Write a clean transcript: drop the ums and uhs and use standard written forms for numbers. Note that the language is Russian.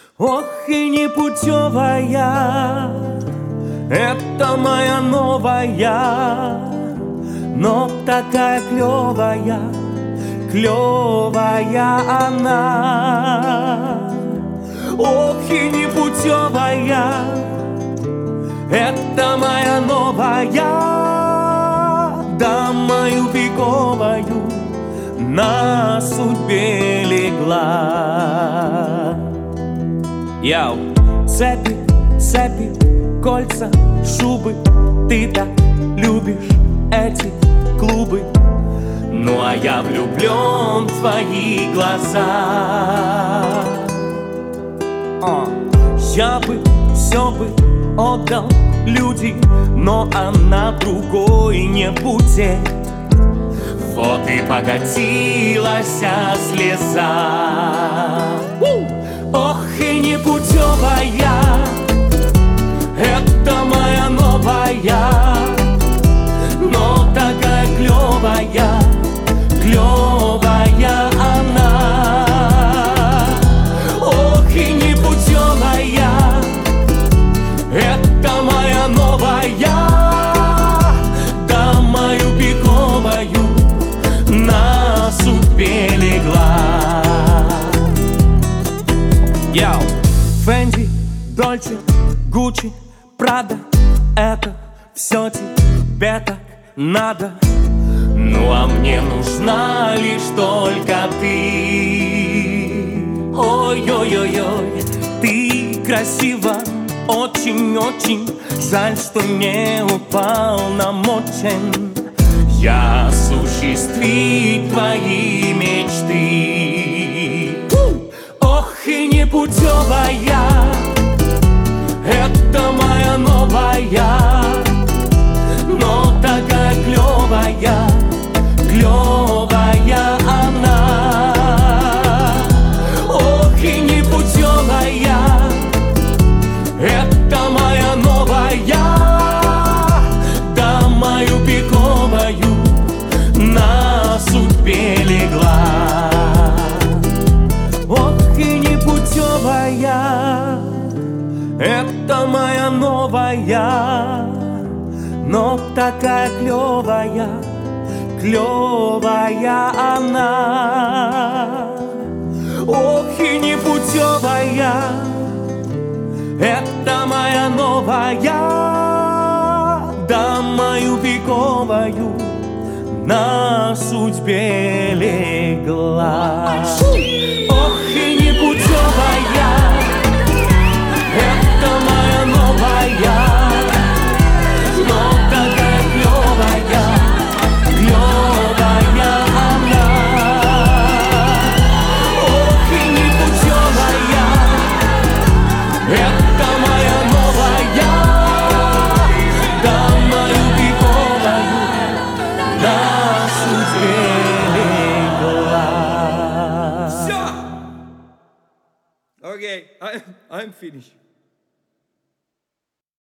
Ох и непутевая, это моя новая, но такая клевая, клевая она. Ох и непутевая, это моя новая, да мою пиковую на судьбе легла. Яу, цепи, цепи, кольца, шубы, ты так любишь эти клубы. Ну а я влюблен в твои глаза. Я бы все бы отдал люди, но она другой не будет. Вот и покатилась слеза. Ох и непутевая, это моя новая, но такая клевая, клевая она. Ох и непутевая, это моя новая, да мою пиковую на судьбе легла. Яу, Фенди, Дольче, Гуччи, Прада, это все тебе так надо. Ну а мне нужна лишь только ты. Ой-ой-ой-ой, ты красива, очень-очень. Жаль, что не уполномочен я осуществить твои мечты. Ох и непутевая, это моя новая, но такая клевая, клевая она. Ох и непутевая, это моя новая, да мою пиковую на судьбе легла. Ох и непутевая, это моя новая, но такая клевая, клевая она. Ох и непутевая, это моя новая, да мою пиковую на судьбе легла. Ох и непутевая, это моя новая, но такая клевая, клевая она. Ох и непутевая, это моя новая, да мою пиковую на судьбе легла. Okay, I'm finished.